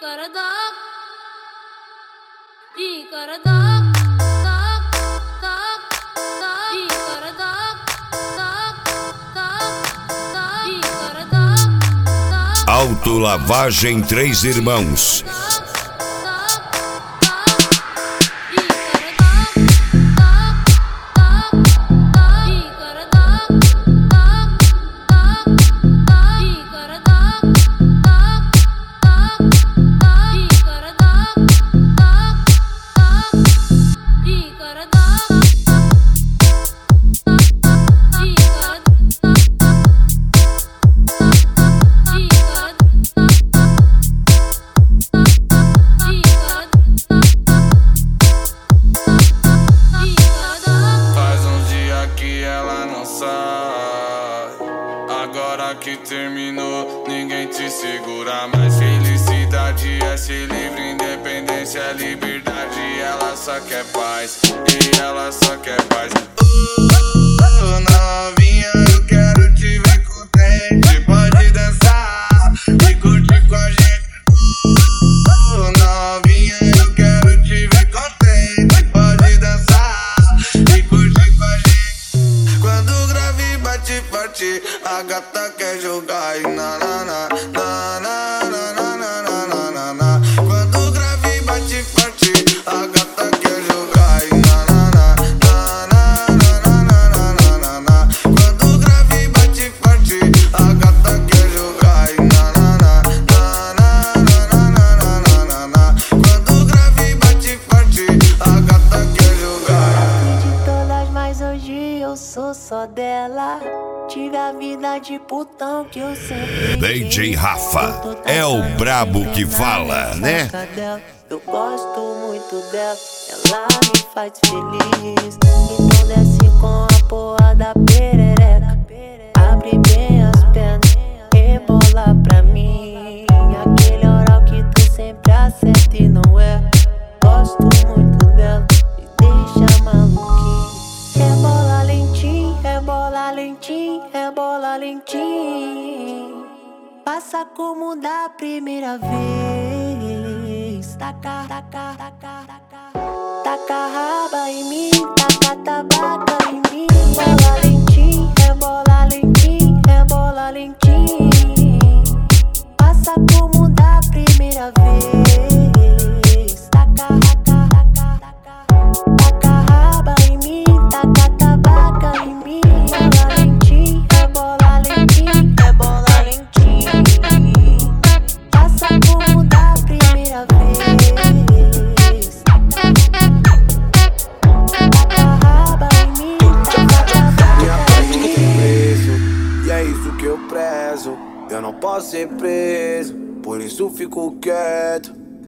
Autolavagem Três Irmãos. Agora que terminou, ninguém te segura mais. Felicidade é ser livre, independência é liberdade. Ela só quer paz, e ela só quer paz. Novinha, eu quero te ver contente. Pode dançar e curtir com a gente. Novinha, eu quero te ver contente. Pode dançar e curtir com a gente. Quando o grave bate forte, a gata quer jogar e na na na na na na na na na na na. Quando o grave bate forte, a gata quer jogar e na na na na na na na na na na. Quando o grave bate forte, a gata quer jogar e na na na na na na na na na. Quando o grave bate forte, a gata quer jogar. De todas, mas hoje eu sou só dela. Tive a vida de putão que eu sempre DJ Rafa é o brabo que fala, né? Eu gosto muito dela, ela me faz feliz. Então desce com a porra da perereca, abre bem as pernas, rebola pra mim. Aquele oral que tu sempre acerta e não é. Gosto muito dela, me deixa maluquinho. Rebola lentinho, rebola lentinho, rebola lentinho. Passa como da primeira vez. Taca, taca, taca, taca. Taca raba em mim, taca tabaca em mim. Rebola lentinho, rebola lentinho, rebola lentinho. Passa como da primeira vez. Taca, taca, taca, taca. Taca raba em mim, taca tabaca em mim. Rebola lentinho, rebola lentinho, rebola lentinho. Passa como da primeira vez. Taca raba em mim, taca tabaca em mim. E é isso que eu prezo. Eu não posso ser preso, por isso fico quieto.